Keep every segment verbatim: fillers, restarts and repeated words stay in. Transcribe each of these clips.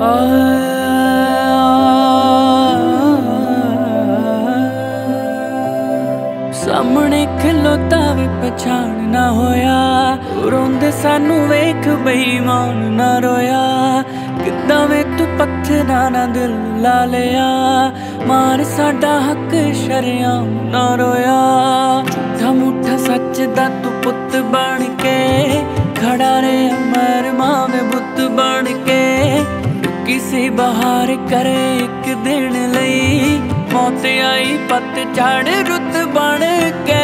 सामने खिलोता भी पछाण ना होया, रोंदे सानू वेख बेईमान ना रोया। किद्दां वे तू पत्थरां ना दिल ला लिया, मार साडा हक शरेआम ना रोया। झूठा मूठा सच दा तू पुत बन के खड़ा रे अमर मावे बुत बन के। किसी बहार करे एक दिन लई, मौत आई पतझड़ रुत बन के।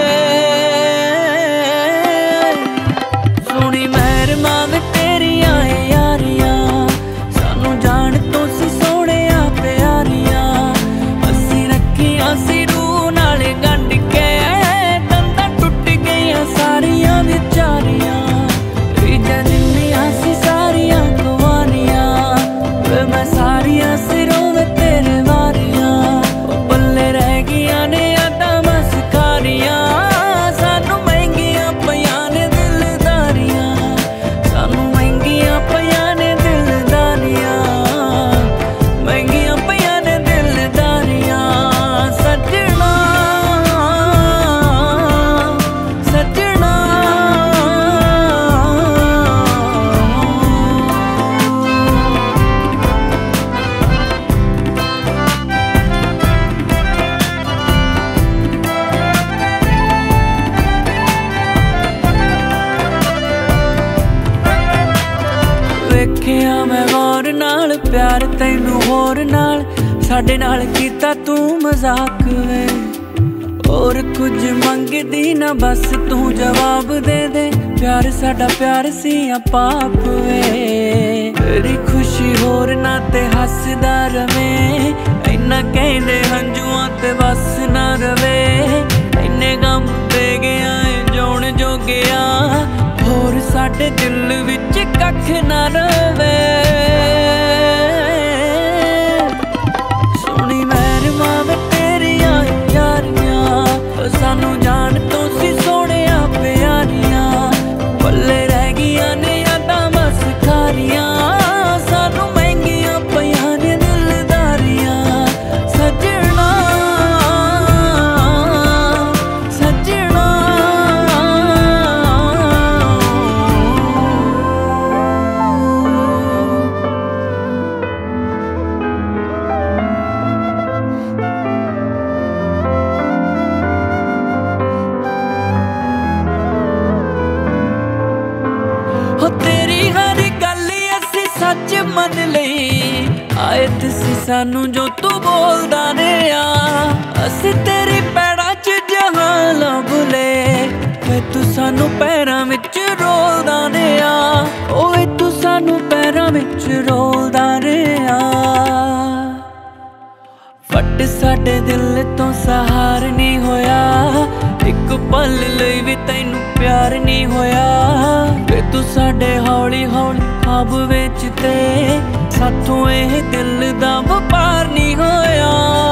सोनी मेहर मावे तेरियां यारियां, सानू जान तो सी सोने प्यारियां। असी रखियां सी रूह नाल गंढ के, दंदां टुट गईयां सारियां विचारियां। रीजां जिन्नियां सी सारियां कुवारियां, वे मैं सारियां सिरों में तेरे वारियां। पल्ले रह गईयां ने यादां मस्कारियां, सानू महंगियां पईयां ने दिलदारियां। सानू महंगियां पईयां ने दिलदारियां, महंगियां पईयां ने दिलदारियां। सजना सजना वेखिया मैं गौर नाल प्यार तैनू होर नाल, साडे नाल कीता तू मजाक वे। और कुछ मंगदी ना बस तू जवाब दे दे, प्यार साडा प्यार सी या पाप वे। तेरी खुशी होर ना ते हसदा रवे, इन्ना कहंदे हंजुआं ते बस ना रवे। इन्ने गम दे गया जोण जो गया, होर साडे दिल विच कख ना रवे। सोनी मेहर मावे तेरियां यारियां, सानू जान तो सी सोने प्यारियां। पल्ले रह गईयां ने यादां मस्कारियां, सानू महंगियां पईयां ने दिलदारियां। सजना सजना हो तेरी हर गल असी सच मन लई। आए तुसी सानू जो तू बोलदा रहा, असी तेरी पैरां च जहां लभ ले। वे तू सानू पैरां विच रोलदा रहा, ओए तू सानू पैरां विच रोलदा रहा। फट साडे दिल तो सहार नहीं होया, एक पल लई भी तैनू प्यार नहीं होया। वे तू साडे हौली हौली ख्वाब विच ते, साथों एह दिल दा वपार नहीं होया।